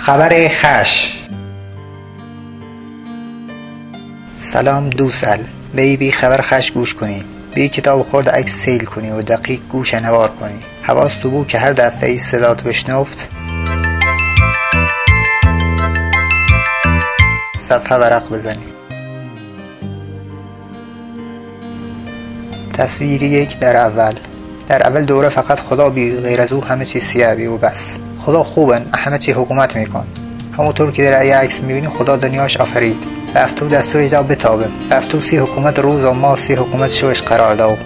خبر خش. سلام دوستل، بیبی خبر خش گوش کنی. بی کتاب خورد عکس سیل کنی و دقیق گوش نوار کنی. حواس تو بود که هر دفعه ای صدا تو بشنفت صفحه ورق بزنی. تصویر یک. در اول دوره فقط خدا بی، غیر از او همه چیز سیاه بی و بس. خدا خوبن، همه چی حکومت میکن. همونطور که در ای عکس میبینی خدا دنیاش آفرید. رفتو دستور اجرا بتابه. رفتو 30 حکومت روز و ما 30 حکومت شوش قرار داو.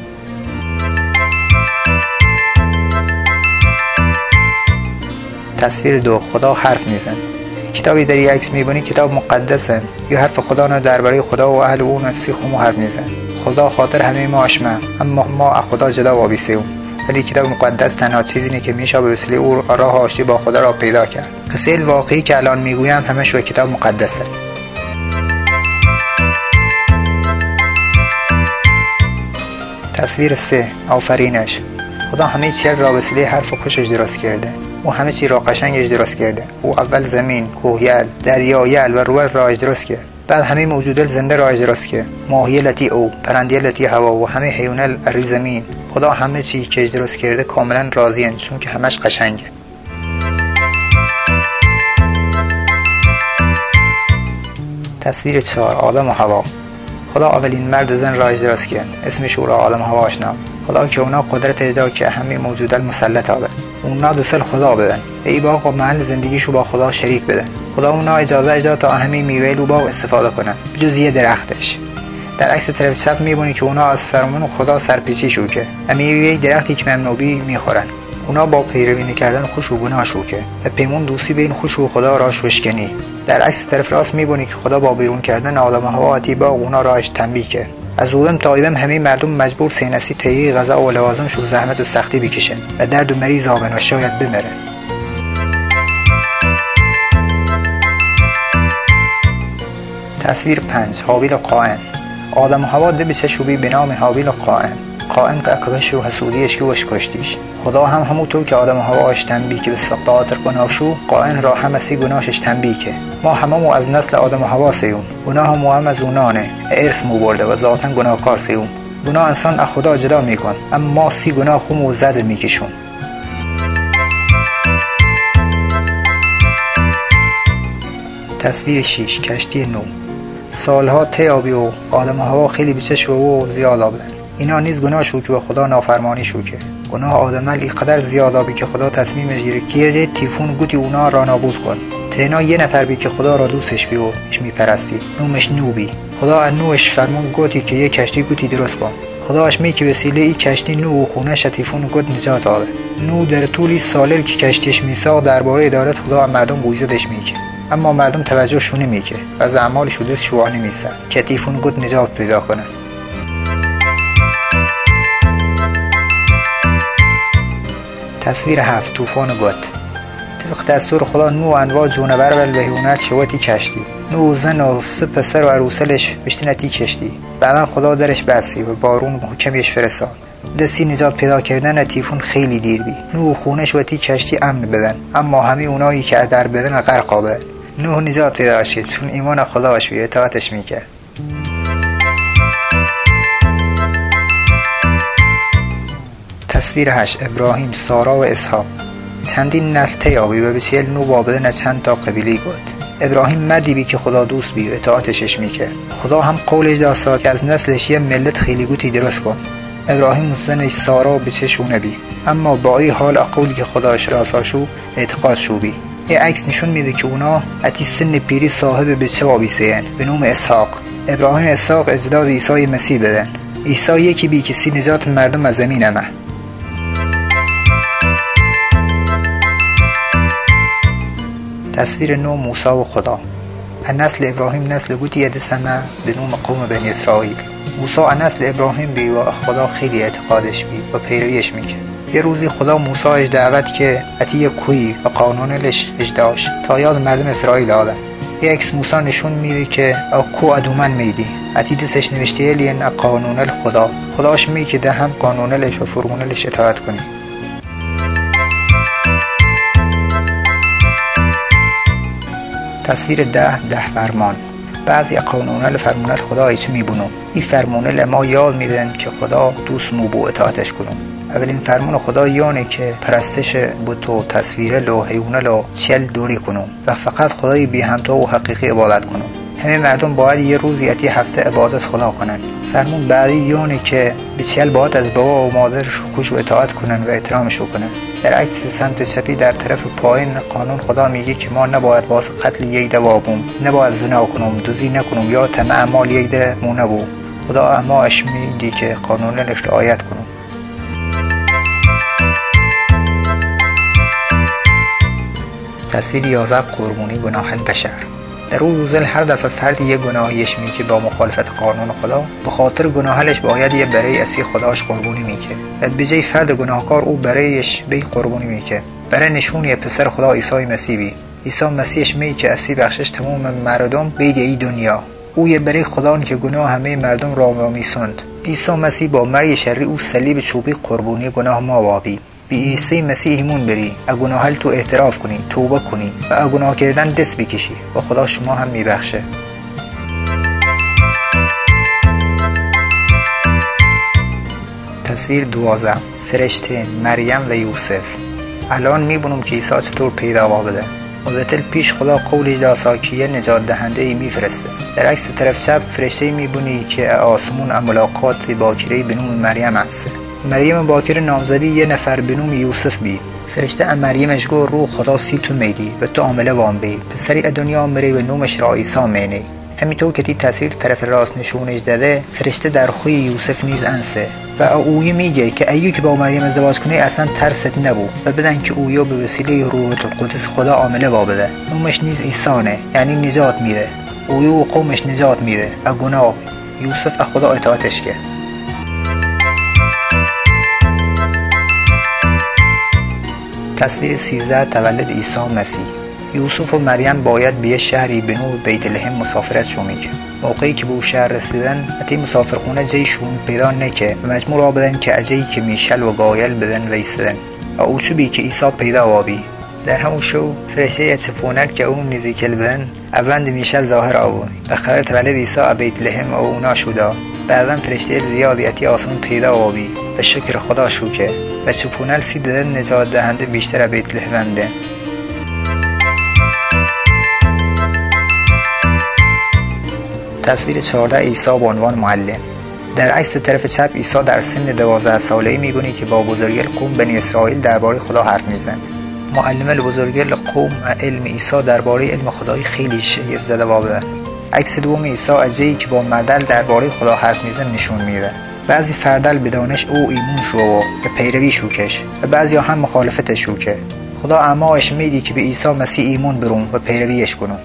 تصویر 2. خدا حرف میزن. کتابی در ای عکس میبینی کتاب مقدسه. یا حرف خدا نه درباره خدا و اهل اون از 30 خمو حرف میزن. خدا خاطر همه ما آشمه، اما ما از خدا جدا وابسته. ولی کتاب مقدس تنها چیزی نه که میشه به وسیله او راه آشتی با خدا را پیدا کرد. قصه واقعی که الان میگویم همش به کتاب مقدسه. تصویر 3. آفرینش. خدا همه چیز را به وسیله حرف خوشش درست کرده. او همه چیز را قشنگش درست کرده. او اول زمین، کوه، دریا، یل و رول را درست کرد. بعد همه موجودات زنده را درست کرد. ماهی لتی او، پرنده لتی هوا و همه حیوانات روی زمین. خدا همه چیز که درست کرده کاملا راضیه، چون که همش قشنگه. تصویر 4. آدم و هوا. خدا اولین مرد زن را درست کرد. اسمش او را آدم و هوا آشنا. خدا که اونا قدرت اجرا که همه موجودات مسلط آبد. اونا دسل خدا بدن. ای باغ و محل زندگیشو با خدا شریک بدن. خدا اونا اجازه اجرا تا همه میوه و باغ استفاده کنن، بجز یه درختش. در عکس طرف چپ میبینی که اونا از فرمان خدا سرپیچی شوکه. میوه درختی که ممنوعی میخورن. اونا با پیروی کردن خوش و گناه شوکه و پیمون دوستی بین خوش و خدا را شوشکنی. در عکس طرف راست میبینی که خدا با بیرون کردن آدم و هوا اتی با اونا راش تنبیه کرد. از اولم تا ایدم همه مردم مجبور سینسی تهیه غذا و لوازمش و زحمت و سختی بکشن و درد و مریض آبن و شاید بمرن. تصویر 5. حابیل و قائن. آدم و هوا ده بچشوبی به نام حابیل و قائن. قائن که اکبش و حسودیش که وش کشتیش. خدا هم همونطور که آدم و هواش تنبیه که به سقاطر گناهشو، قائن را هم اسی گناهش تنبیه که ما هممو از نسل آدم و هوا سیوم. گناه هم از اونانه، ارث مو برده و ذاتن گناهکار سیوم. گناه انسان از خدا جدا میکن، اما ما 30 گناه خون و زجر میکشون. تصویر 6. کشتی نو. سالها تیابی و آدم و هوا خیلی بچش و زیاد آبدن. اینا نیز گناه شو که خدا نافرمانی شو که گناه آدمل اینقدر زیاد آبی که خدا تصمیم گیره که یه تیفون گوتی اونا را نابود کن. تنها یه نفر بی که خدا را دوستش بی و اش میپرستی، نومش نوبی. خدا از نوش فرمون گوتی که یه کشتی گوتی درست کن. خدا اش می که وسیله ای کشتی نو و خونه تیفون گوت نجات آده. نو در طولی سالل که کشتیش میساخت درباره ادارت خدا مردم بویزدش میکه، اما مردم توجه شونه میکه و از اعمال شده شوانه میسن که تیفون گوت نجات پیدا کنه. تصویر 7. طوفان گوت. طبق دستور خدا نو انواع جونور و حیوانات شواتی کشتی. نو زن و 3 پسر و عروسلش بشتنتی کشتی. بعدا خدا درش بسی و بارون محکمیش فرستاد. دستی نجات پیدا کردن تیفون خیلی دیر بی. نو خونش و تی کشتی امن بدن، اما همه اونایی که در بدن غرق آبد. نو نجات پیدا شد چون ایمان خداش بی اطاعتش میکرد. تصویر 8. ابراهیم، سارا و اسحاق. چندین نسل تیابی و به 49 وابدن چند تا قبیله گفت. ابراهیم مردی بی که خدا دوست بی و اطاعتش میکرد. خدا هم قولش داشت که از نسلش یه ملت خیلی گوتی درست کن. ابراهیم زنش سارا به چشونه بی، اما با این حال قولی که خداش داشتشو اعتقاد شو بی. یه عکس نشون میده که اونا اتی سن پیری صاحب بچه وابیسین به نام اسحاق. ابراهیم اسحاق اجداد عیسی مسیح بدن. عیسی یکی بی کسی نجات مردم از زمین امه. تصویر 9. موسی و خدا. نسل ابراهیم نسل گوتی ادسمه به نام قوم بنی اسرائیل. موسی نسل ابراهیم بی و خدا خیلی اعتقادش بی و پیرویش میکرد. یه روزی خدا موسی اش دعوت که اتی یه کوی و قانونلش اجداش تا یاد مردم اسرائیل آدم. یه عکس موسی نشون میده که کو ادومن میدی اتی دستش نوشته لین قانونل خداش می که ده هم قانونلش و فرمونلش اطاعت کنی. تصویر 10 فرمان. بعضی قانونال فرمونال خدا ایچ میبونم. این فرمونال ما یاد میدن که خدا دوست مو بو اطاعتش کنم. اولین فرمان خدا یانه که پرستش بتو تصویر و حیوانال و چل دوری کنم و فقط خدای بی همتا و حقیقی عبادت کنم. همه مردم باید یه روز یه هفته عبادت خدا کنن. فرمون بعدی یانه که به چل باید از بابا و مادرش خوش و اطاعت کنن و احترامشو کنن. در عکس سمت چپی در طرف پایین قانون خدا میگه که ما نباید واسه قتل یک دوابم، نباید زنا کنم، دزدی نکنم یا طمع مال یک ده نبو. خدا اما اش میگه که قانونش رعایت کنم. تصویر 11 قربانی گناه البشر. در اون روزل هر دفعه فرد یه گناهیش میگه با مخالفت قانون خدا، به خاطر گناهش باید یه برای اسی خداش قربانی میگه و به جای فرد گناهکار او برایش بی قربانی میگه. برای نشونی پسر خدا عیسی مسیح عیسی مسیحش میگه که اسی بخشش تمام مردم بید ای دنیا. او یه برای خدا که گناه همه مردم را میسوند. عیسی مسیح با مرگ شرعی او صلیب چوبی قربانی گناه ما وابی. به عیسی مسیح ایمون بری، گناه تو اعتراف کنی، توبه کنی و گناه کردن دست بکشی و خدا شما هم میبخشه. تصویر 12 فرشته مریم و یوسف. الان میبونم که عیسی چطور پیدا بوده. مدتل پیش خدا قولش داسا که یه نجات دهنده ای میفرسته. در عکس طرف چپ فرشته میبونی که آسمون ملاقات باکره به نام مریم هست. مریم باکر نامزدی یه نفر به نام یوسف بی. فرشته مریمش گو رو خدا سی تو میدی و تو عامله وان بی پسری دنیا مری و نومش را عیسی مینی. همینطور که تی تصویر طرف راست نشونش داده، فرشته در خوی یوسف نیز انسه و اوی میگه که ایو که با مریم ازدواج کنه اصلا ترست نبو و بدن که اویا به وسیله روح القدس خدا عامله وابده. نومش نیز عیسانه، یعنی نجات میده. اویو و قومش نجات میده و گناه. یوسف خدا اطاعتش کرد. تصویر 13 تولد عیسی مسیح. یوسف و مریم باید به شهری به نام بیت لحم مسافرت شو میگه. موقعی که به اون شهر رسیدن اتی مسافرخونه جایشون پیدا نکه و مجموع را بدن که اجایی که میشل و گایل بدن ویستدن و او چوبی که عیسی پیدا وابی. در همون شو فرشته چپونک که اون نزیکل بدن اوند میشل ظاهر آبون و خبر تولد عیسی بیت لحم و اونا شودا. بعداً فرشته زیادی اتی آسمون پیدا وابی و شکر خدا شو که و چپونل سی دادن نجات دهنده بیشتر بیت لحمنده. تصویر 14 عیسی به عنوان معلم. در عکس طرف چپ عیسی در سن 12 ساله‌ای می‌بینی که با بزرگان قوم بنی اسرائیل درباره خدا حرف می‌زند. معلم بزرگان قوم علم عیسی درباره علم خدایی خیلی شگفت زده بوده. عکس دوم عیسی اجایی که با مردل درباره خدا حرف می‌زنه نشون میده. بعضی فردل به دانش او ایمون شو و به پیروی شوکش و بعضی هم مخالفتش شوکه. خدا اماش میدی که به عیسی مسیح ایمون برون و پیرویش کنون.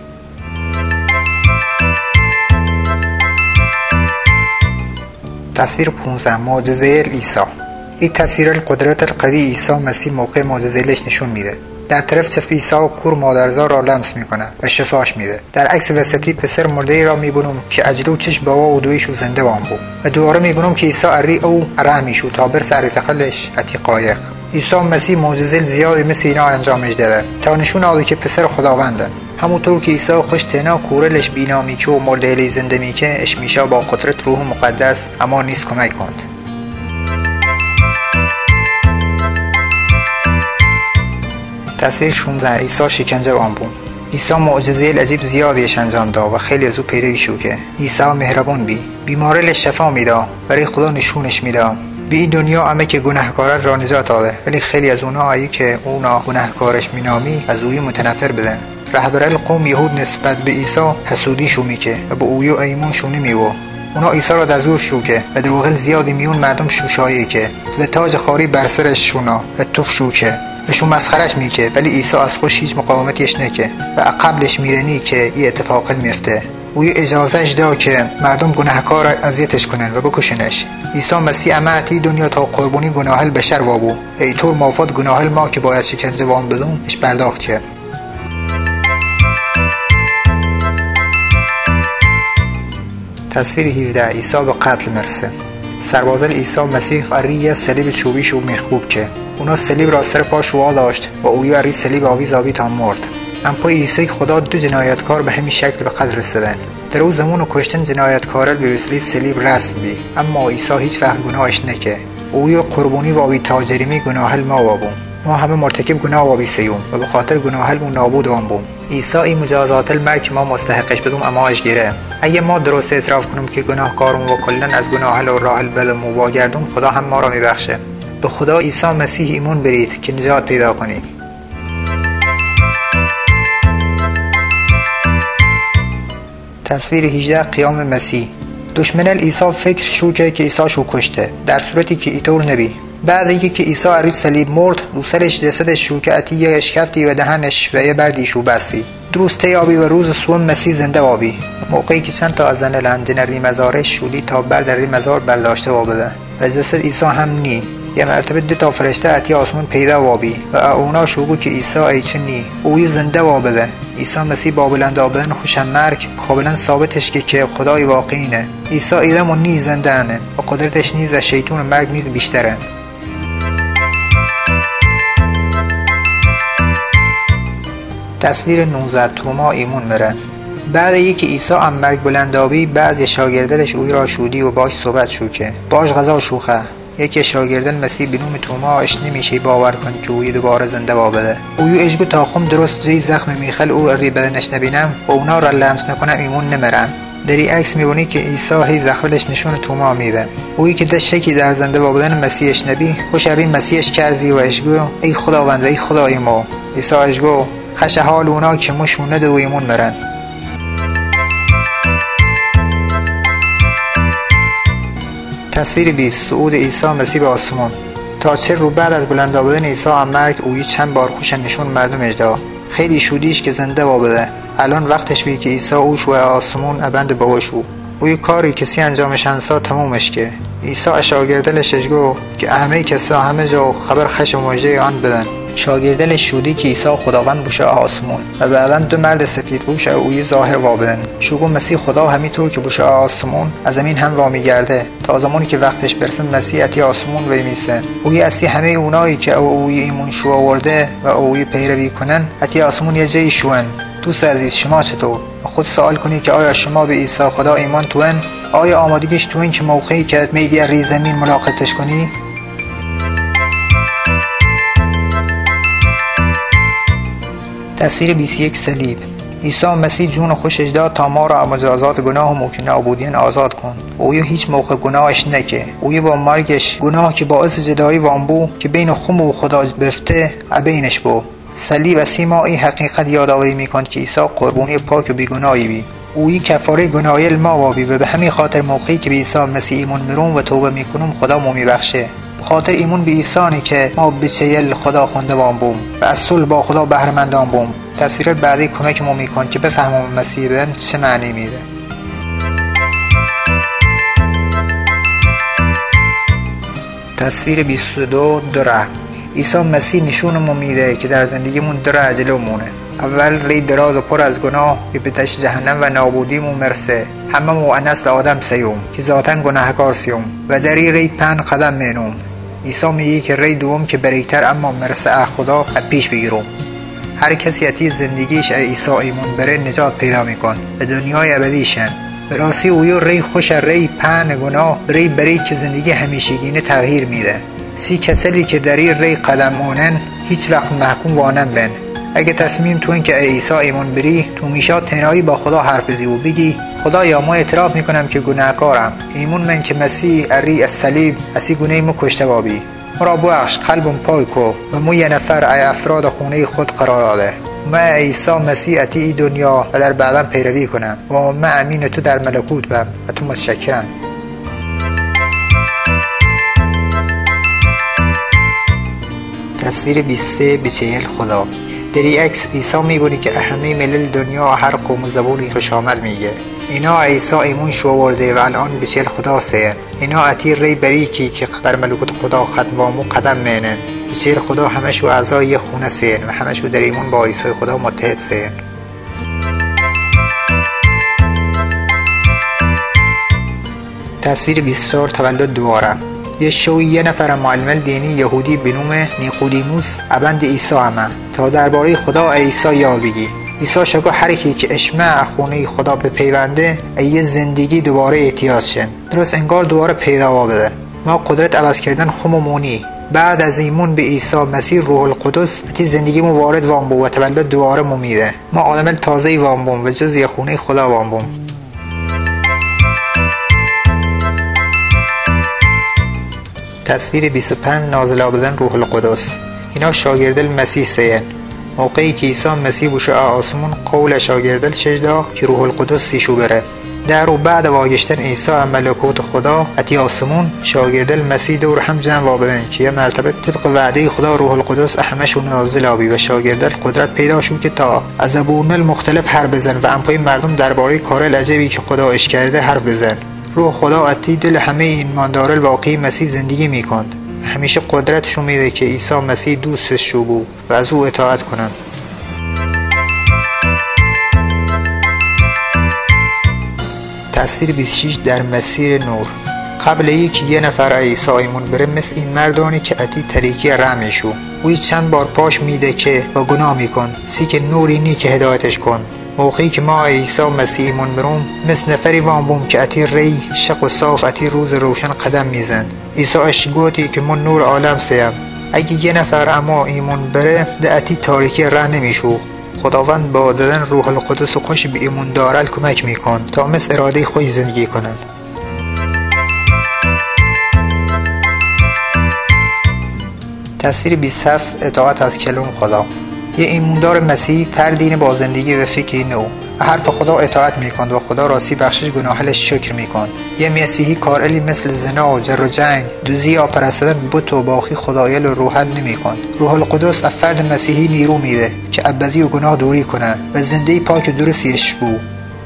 تصویر 15 معجزه عیسی. این تصویر قدرت القوی عیسی مسیح موقع معجزه‌اش نشون میده. در طرف چپ عیسی کور مادرزار را لمس میکنه و شفاش میده. در عکس وسطی پسر مرده را میبینم که اجلو چشم بابا و دویشو زنده وان بود و دوباره میبینم که عیسی اری او رحمیشو تا برس عریفقلش اتی قایق. عیسی مسیح معجزه زیادی مثل اینا انجامش داده تا نشون داده که پسر خداونده. همونطور که عیسی خوش تنها کورلش بینامی که و مرده لی زنده میکه اش میشه با قدرت روح مقدس اما نیست کمک کند. تصویر 16 عیسی شکنجه وان بود. عیسی معجزه عجیب زیادیش انجام داد و خیلی از او پیروی شو که عیسی مهربون بی بیمارلش شفا میده برای خدا نشونش میده. به این دنیا همه که گناهکاران را نجات داده ولی خیلی از اونا هایی که اونا گناهکارش مینامی از اوی متنفر بدن. رهبر قوم یهود نسبت به عیسی حسودی شو میکه و به اویو ایمون شو نمیو. اونا عیسی را دزور شو که و دروغل زیادی میون مردم شوشایی که و تاج خاری بر سرش شونا و توف شو که بهشون مسخرش میکه ولی عیسی از خوش هیچ مقاومتیش نکه و قبلش میرنی که این اتفاق میفته. او اجازهش داد که مردم گناهکار اذیتش کنن و بکشنش. عیسی مسیح امتی دنیا تا قربانی گناه البشر وابو ای طور موافق گناه ما که باید شکنجه وان بدون اش پرداخت که. تصویر 17 عیسی به قتل مرسه. سربازان عیسی مسیح اری صلیب چوبیشو میخوب که اونا صلیب را سر پاش وا داشت و اوی اری صلیب آویز آبی تا مرد. ام پای عیسی خدا دو جنایتکار به همین شکل به قتل رسیدن. در او زمان و کشتن جنایتکار به وسیله صلیب رسم بی، اما عیسی هیچ وقت گناهش نکه. اوی قربانی و اوی تاجرمی گناه ما وابون. ما همه مرتکب گناه وابی سیوم و به خاطر گناه مون نابود وان بوم. عیسی این مجازات المرگ ما مستحقش بدوم اماش گیره. اگه ما درست اعتراف کنیم که گناهکارم و کلا از گناه و راه البدم و واگردم، خدا هم ما را میبخشه. به خدا عیسی مسیح ایمان برید که نجات پیدا کنید. تصویر 18 قیام مسیح. دشمن عیسی فکر شو که عیسی شو کشته، در صورتی که اینطور نبی. بعد اینکه که عیسی علی صلیب مرد، رو سرش جسدش شو که اتی یه اشکفتی و دهنش و یه بردی شو بستی. درست یابی و روز سوم مسیح زنده وابی. موقعی که چند تا از زن لندن ری مزارش شولی تا بر ری مزار برداشته وابده و جسد عیسی هم نی. یه مرتبه 2 تا فرشته اتی آسمان پیدا وابی و اونا شوگو که عیسی ایچه نی اوی زنده وابده. عیسی مسیح با بلند آبدن خوشم مرگ کاملا ثابتش که خدای واقعینه. عیسی ایدم و نیز زندهنه و قدرتش نیز از شیطون مرگ نیز بیشتره. تصویر 19 توما ایمون میره. بعد یکی عیسی ام مرگ بلندابی، بعضی شاگردش اوی را شودی و باش صحبت شو که باش غذا شوخه. یکی شاگردن مسیح بنوم توما اش نمیشه باور کنی که اوی دوباره زنده وابده. اوی اشگو تا خم درست جای زخم میخل او ری بدنش نبینم و اونا را لمس نکنم ایمون نمیرم. دری عکس میبینی که عیسی هی زخمش نشون توما میده. اوی که دست شکی در زنده وابدن مسیحش نبی خوش ری مسیحش کردی و اشگو ای خداوند ای خدای ما. عیسی اشگو خش حال اونا که مشونه دو ایمون مرن. تصویر 20 صعود عیسی مسیح به آسمان. تا چه رو بعد از بلند آمدن عیسی از مرگ اوی چند بار خوش نشون مردم اجدا خیلی شودیش که زنده وابده. الان وقتش بی که عیسی اوش و آسمون ابند باوشو. اوی کاری کسی انجامش انسا تمومش که عیسی شاگردلش گو که همه کسا همه جا خبر خش و موجه آن بدن. شاگردل شودی که عیسی خداوند بوشه آسمون و بعداً 2 مرد سفید بوشه اوی ظاهر وابدن. شوگو مسیح خدا همینطور که بوشه آسمون از زمین هم وامی گرده تا زمانی که وقتش برسن مسیح اتی آسمون وی میسه. اوی اسی همه اونایی که اوی ایمون شو آورده و اوی پیروی کنن اتی آسمون یه جایی شوان. دوست عزیز شما چطور؟ خود سوال کنی که آیا شما به عیسی خدا ایمان توین؟ آیا آمادگیش توین که موقعی که میدی ری زمین ملاقاتش کنی؟ تصویر 21 صلیب. عیسی مسیح جون خوشش داد تا ما را مجازات گناه و موک نابودین آزاد کن. اوی هیچ موقع گناهش نکه. اوی با مرگش گناه که باعث جدایی وان بو که بین خم و خدا بفته بینش بو. صلیب اسی ما این حقیقت یادآوری میکند که عیسی قربانی پاک و بیگناهی بی. اوی کفاره گناهی ما وابی و به همین خاطر موقعی که به عیسی مسیح ایمان میرون و توبه میکنم خدا مو میبخشه. خاطر ایمون به عیسی که ما بچیل خدا خونده وان بوم و از صلح با خدا بهره مندان بوم. تصویر بعدی کمک ما میکن که بفهمم مسیح بدن چه معنی میده. تصویر 22 دره. عیسی مسیح نشونمون میده که در زندگیمون دره جلومونه. اول ری دراز و پر از گناه که به تش جهنم و نابودیمون مرسه. همه مو نسل آدم سیوم که ذاتن گناهکار سیوم و در ری 5 قدم مینوم. عیسی میگه که ری دوم که بریتر اما مرسه خدا پیش بگیرم. هر کسی اتی زندگیش عیسی ایمون بره نجات پیدا میکن و دنیای ابدیشن. به راستی اویو ری خوش ری 5 گناه بری که زندگی همیشگینه تغییر میده. 30 کسلی که در ری قدم اونن هیچ وقت محکوم وانن بن. اگه تصمیم تو این که عیسی ایمان بری تو میشا تنهایی با خدا حرف بزنی و بگی خدایا ما اعتراف میکنم که گناهکارم. ایمون من که مسیح اری از صلیب اسی گناه ما کشته وابی. مرا بخش قلبم پای کو و مو یه نفر ای افراد خونه خود قرار داده. ما عیسی مسیح اتی ای دنیا و در بعدم پیروی کنم و ما امین تو در ملکوت بم و تو متشکرم. تصویر 23 بچهل خدا. در این عکس عیسی میگونی که همه ملل دنیا و هر قوم و زبونی خوش آمد میگه. اینا عیسی ایمون شو آورده و الان بچهل خدا سین. اینا اتی ری بریکی که در ملکوت خدا ختم وامو قدم مینن. بچهل خدا همشو اعضای خونه سین و همشو در ایمون با عیسی خدا متحد سین. تصویر 24 تولد دوباره. یه شوی یه نفر معلم دینی یهودی به نام نیقودیموس ابند عیسی همه تا درباره خدا عیسی یاد بگی. عیسی شگو هر کی که اشمع خونه خدا به پیونده ای زندگی دوباره احتیاج شن، درست انگار دوباره پیدا بده. ما قدرت عوض کردن خمومونی بعد از ایمون به عیسی مسیح روح القدس تی زندگی مو وارد وام بو و تولد دوباره مو میده. ما عالم تازه وام بوم و جز خونه خدا وام بوم. تصویر 25 نازل آمدن روح القدس. اینا شاگردل مسیح سین. موقعی که عیسی مسیح بوشه آسمون قول شاگردل شجدا که روح القدس سیشو بره. در و بعد واگشتن عیسی ملکوت خدا اتی آسمون شاگردل مسیح دور هم جمع وابدن که یه مرتبه طبق وعده خدا روح القدس احمشون نازل آبی و شاگردل قدرت پیدا شد که تا از زبونل مختلف حرف بزن و امپای مردم درباره کار العجبی که خدا اش کرده حرف بزن. روح خدا اتی دل همه ایمانداران واقعی مسیح زندگی میکند. همیشه قدرتشو میده که عیسی مسیح دوستش شو بو و از او اطاعت کنن. تصویر 26 در مسیر نور. قبل اینکه یه نفر عیسی ایمون بره مثل این مردانی که اتی طریقی رمیشو وی چند بار پاش میده که و گناه میکن سی که نوری نی که هدایتش کن. موقعی که ما عیسی مسیح ایمون بروم مثل نفری وام بوم که اتی ری شق و صاف اتی روز روشن قدم میزن. عیسی اشگوتی که من نور عالم سیم. اگه یه نفر اما ایمون بره ده اتی تاریکی ره نمیشو. خداوند با دادن روح القدس خوش به ایمون دارل کمک میکن تا مثل اراده خوش زندگی کنن. تصویر 27 اطاعت از کلام خدا. یه ایماندار مسیحی فردین با زندگی و فکری نو حرف خدا اطاعت میکند و خدا راستی بخشش گناهش شکر میکند. یه مسیحی کارلی مثل زنا و جر و جنگ دوزی یا پرستن بت و باقی خدایل و روحل نمیکند. روح القدس فرد مسیحی نیرو میده که ابدی و گناه دوری کنه و زندگی پاک و درستیش بو.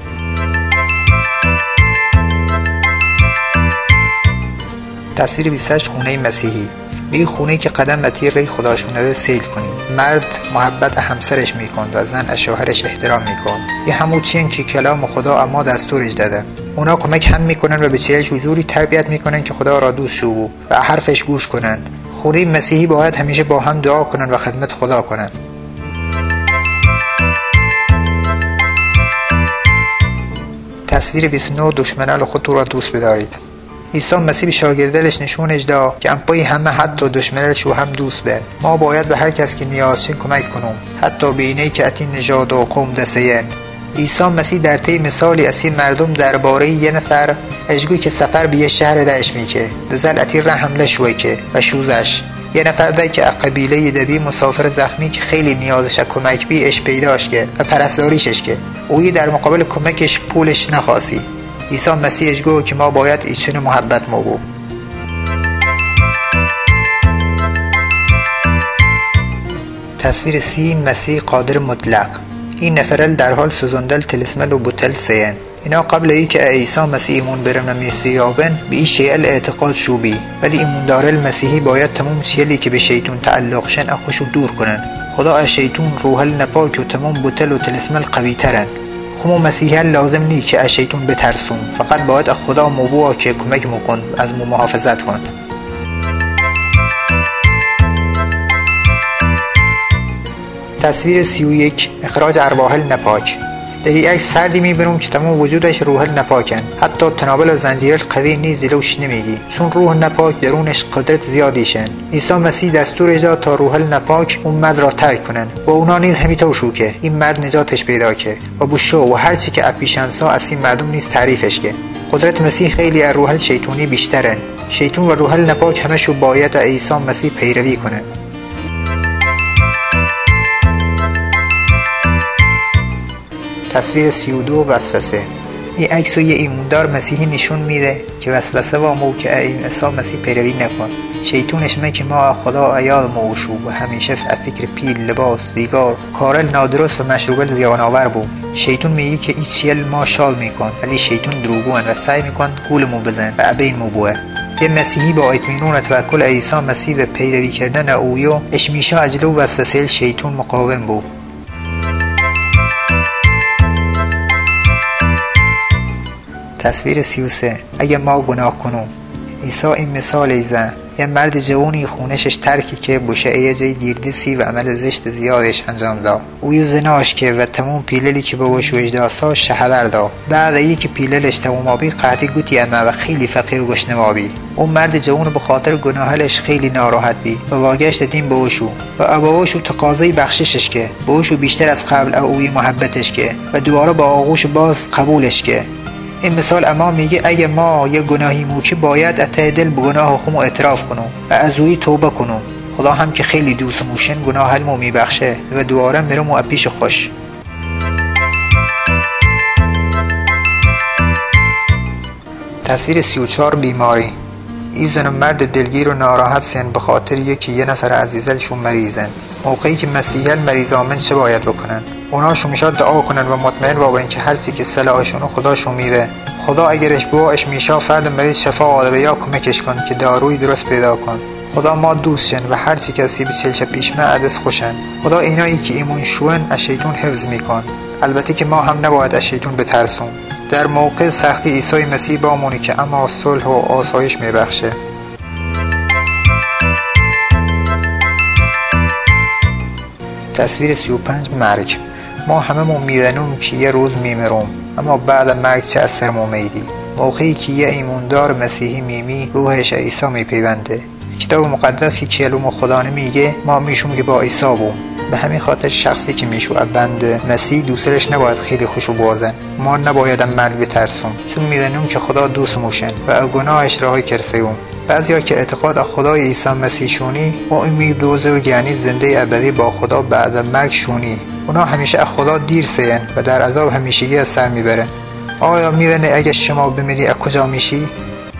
تصویر 28 خونه مسیحی. به این خونه که قدم اتی ری خداشونده سیل کنیم. مرد محبت همسرش میکند و زن شوهرش احترام میکند. یه همون چین که کلام خدا اما دستورش داده. اونا کمک هم میکنن و به چهش و جوری تربیت میکنن که خدا را دوست شو و حرفش گوش کنن. خونه مسیحی باید همیشه با هم دعا کنن و خدمت خدا کنن. تصویر 29 دشمنان خود را دوست بدارید. عیسی مسیح به شاگردلش نشونش داد که امپای همه حتی دشمنش رو هم دوست بن. ما باید به هر کس که نیازش کمک کنیم، حتی به اینه که اتی نژاد و قوم دستین. عیسی مسیح در طی مثالی از این مردم درباره یه نفر اجگوی که سفر به یه شهر داش میکه دزل اتی را حمله شوی که و شوزش یه نفر ده که قبیله دبی مسافر زخمی که خیلی نیازش کمک بی اش پیداش که و پرستاریشش که اوی در مقابل کمکش پولش نخواسی. عیسی مسیحش گو که ما باید ایچنو محبت مو بو. تصویر 30 مسیح قادر مطلق. این نفرل در حال سوزندل تلسمل و بوتل سین. اینا قبل ای که عیسی مسیح ایمون برن میسیابن به این شیعل اعتقاد شوبی، ولی ایموندار المسیحی باید تمام شیلی که به شیطون تعلق شن اخوشو دور کنن. خدا از شیطون روحل نپاک و تمام بوتل و تلسمل قوی ترن. خمو مسیحیان لازم نی که از شیطون بترسون، فقط باید از خدا موبوا که کمک مکن از مو محافظت کن. تصویر 31 اخراج ارواح نپاک. در این عکس فردی میبینم که تمام وجودش روح نپاکن، حتی تنابل و زنجیر قوی نیز جلوش نمیگی، چون روح نپاک درونش قدرت زیادیشن. عیسی مسیح دستور اجاد تا روح نپاک اون مرد را ترک کنن و اونا نیز همینطور شو که این مرد نجاتش پیدا که و بوشو و هرچی که اپیشنسا از این مردم نیز تعریفش که قدرت مسیح خیلی از روح شیطانی بیشترن. شیطون و روح نپاک همشو باید عیسی مسیح پیروی کنن. تصویر 32 وسوسه. این عکس یه ایماندار مسیحی نشون میده که وسوسه و مو که این عیسی مسیح پیروی نکن. شیطونش میگه که ما خدا عیال موشو و همیشه فکر پیل، لباس، سیگار، کارل نادرست و مشروبل زیان آور بود. شیطون میگه که ایچ چیل ما شال میکن، ولی شیطون دروغگوئن و سعی میکن گولمو بزن و ابین مو بوه. یه مسیحی با اطمینان و توکل عیسی مسیح و پیروی کردن اویو اشمیشا اجلو وسوسه شیطون مقاوم بود. تصویر 33 اگه ما گناه کنم. عیسی این مثال ایزن یه مرد جوانی خونشش ترکی که بوشه یه جای دیردسی و عمل زشت زیادش انجام داد. اوی زناش که و تموم پیللی که باباش وجداسا شهدر داد. بعد ای که پیللش تموم آبی قحطی گوتی اما و خیلی فقیر و گشنوابی. اون مرد جوان به خاطر گناهش خیلی ناراحت بی و واگشت دین بوشو و ابواشو تقاضای بخششش که بوشو بیشتر از قبل اوی محبتش که و دوباره با آغوش باز قبولش که. این مثال اما میگه اگه ما یه گناهی موکی باید ته دل به گناه خودمو اعتراف کنم و از اوی توبه کنم. خدا هم که خیلی دوست موشن گناه هلمو میبخشه و دوباره میرم و پیش خوش. تصویر 34 بیماری. این زن مرد دلگیر و ناراحت سن به خاطر یه نفر عزیزلشون مریضن. موقعی که مسیحیان مریضامن چه باید بکنن؟ اوناشون میشاد دعا کنن و مطمئن با اینکه هر چی که صلاحشون خداشون میده. خدا اگرش بواش میشه فرد مریض شفا آده یا کمکش کن که داروی درست پیدا کن. خدا ما دوست شن و هر چی کسی به چلچه پیشمه عدس خوشن. خدا اینایی که ایمون شون از شیطون حفظ میکن. البته که ما هم نباید از شیطون بترسون. در موقع سختی عیسی مسیح بامونی که اما صلح و آسایش میبخشه. تصویر 35 مرگ. ما هممون میدونیم که یه روز میمیرم، اما بعد مرگ چه اثر میدی؟ موقعی که یه ایماندار مسیحی میمی روحش عیسی میپیونده. کتاب مقدس که کلام خدا نمیگه ما میشوم که با عیسی بوم. به همین خاطر شخصی که میشو بند مسیح دوستش نباید خیلی خوشو بازن. ما نباید مرگ بترسون چون میدونیم که خدا دوست موشن و از گناهش رهایی کرسیون. بعضیا که اعتقاد خدای عیسی مسیح شونی و امید بزرگ یعنی زنده ابدی با خدا بعد مرگ شونی. اونا همیشه از خدا دیر سین و در عذاب همیشگی از سر میبرن. آیا میدونی اگه شما بمیری از کجا میشی؟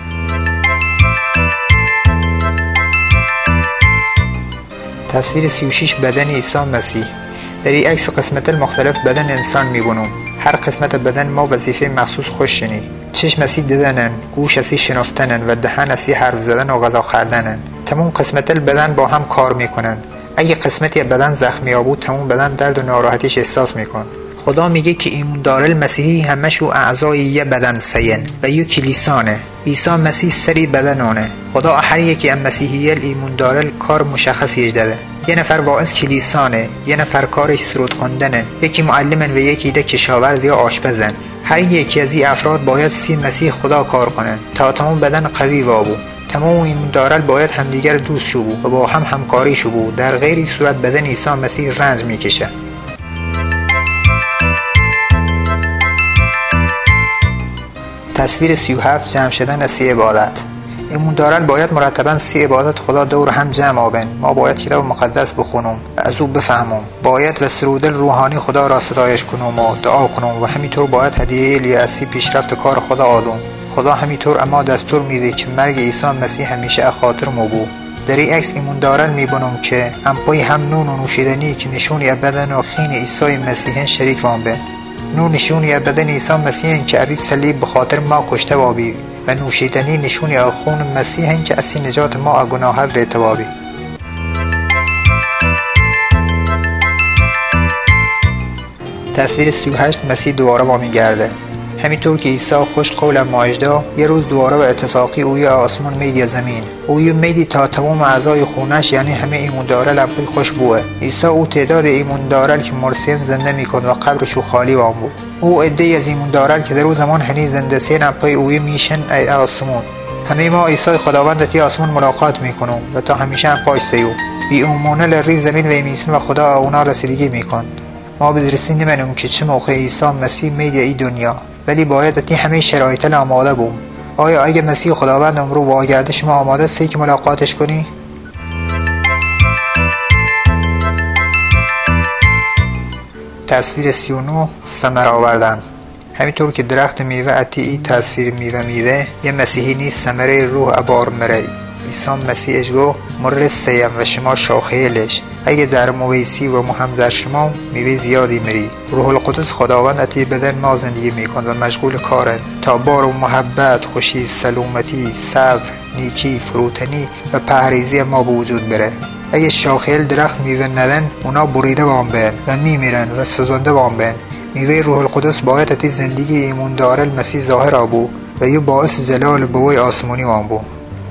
تصویر 36 بدن عیسی مسیح. در این عکس قسمت مختلف بدن انسان میبینم. هر قسمت بدن ما وظیفه مخصوص خوشنی. چشم اسی دیدنن، گوش اسی شنفتنن و دهن اسی حرف زدن و غذا خوردنن. تمام قسمت بدن با هم کار میکنن. اگه قسمتی بدن زخمی بود تمام بدن درد و ناراحتیش احساس میکن. خدا میگه که ایماندار المسیحی همشو اعضای یه بدن سین و یه کلیسانه. عیسی مسیح سری بدنانه. خدا هر یکی از مسیحیان ایماندار کار مشخصی داده. یه نفر واعظ کلیسانه، یه نفر کارش سرود خواندنه، یکی معلمن و یکی ده کشاورز یا آشپزن. هر یکی از این افراد باید سی مسیح خدا کار کنن تا تمام بدن قوی وابو. تمام ایمانداران باید همدیگر دوست شو و با هم همکاری شو. در غیر صورت بدن عیسی مسیح رنج میکشه. تصویر 37 جمع شدن از 30 عبادت. ایمانداران باید مرتباً 30 عبادت خدا دور هم جمع آبن. ما باید کتاب مقدس بخونم و از او بفهمم. باید و سرودل روحانی خدا را ستایش کنم و دعا کنم و همینطور باید هدیه لیاسی پیشرفت کار خدا آدم. خدا همینطور اما دستور میده که مرگ عیسی مسیح همیشه از خاطر ما بود. در این عکس ایمانداران میبینم که امپای هم نون و نوشیدنی که نشونی بدن و خون عیسی مسیح شریک وام به. نون نشونی بدن عیسی مسیح که علی صلیب به خاطر ما کشته وابی و نوشیدنی نشونی از خون مسیح که اسی نجات ما از گناه ریته وابی. تصویر 38 مسیح دوباره با میگرده. همینطور که عیسی خوش قول ماجدا یه روز دوباره به اتفاقی اوی آسمون میدی زمین. اوی میدی تا تمام اعضای خونش یعنی همه ایماندارا لبای خوش بوه. عیسی او تعداد ایماندارا که مرسین زنده میکن و قبرشو خالی وام بود. او عده‌ای از ایماندارا که در اون زمان هنی زنده سین لبای اوی میشن ای آسمون. همه ما عیسی خداوند تی آسمون ملاقات میکنیم و تا همیشه هم پاش سیو. بی امونه لری زمین و میسن و خدا اونا رسیدگی میکن. ما بدرسی نمی‌دونیم که چه موقع عیسی مسیح میدی ای دنیا. ولی باید تی همه شرایط آماده بوم. آیا اگه مسیح خداوند امرو واگرده شما آماده هستی که ملاقاتش کنی؟ تصویر 39 ثمر آوردن. همینطور که درخت میوه اتی تصویر میوه میده یه مسیحی نیست ثمره روح ابار مره. عیسی مسیحش گو مرل سیم و شما شاخهلش. اگه در مویسی و مهم در شما میوه زیادی میری. روح القدس خداوند اتی بدن ما زندگی میکن و مشغول کاره تا بار و محبت، خوشی، سلامتی، صبر، نیکی، فروتنی و پرهیزی ما به وجود بره. اگه شاخهل درخت میوه ندن اونا بریده وام بین و میمیرن و سوزانده وام بین. میوه روح القدس باید اتی زندگی ایماندار المسیح ظاهر آبو و یه باعث جلال بوی آسمانی وام بو.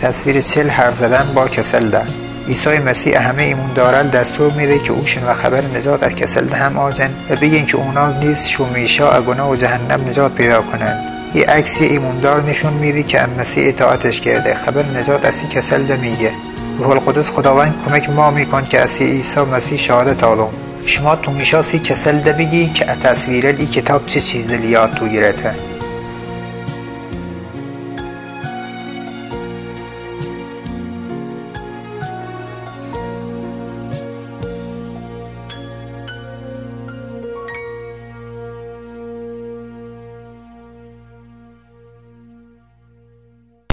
تصویر 40 حرف زدن با کسل ده. عیسی مسیح همه ایمانداران دستور میده که اوشن و خبر نجات از کسل ده هم آجن و بگین که اونا نیز شومیشا از گناه و جهنم نجات پیدا کنن. این عکس ایماندار نشون میده که مسیح اطاعتش کرده. خبر نجات از این کسل ده میگه. روح القدس خداوند کمک ما میکن که از عیسی مسیح شهادت آلوم. شما تو میشا سی کسل ده بگی که تصویر ای کتاب چه چیز لیاد تو گیرته.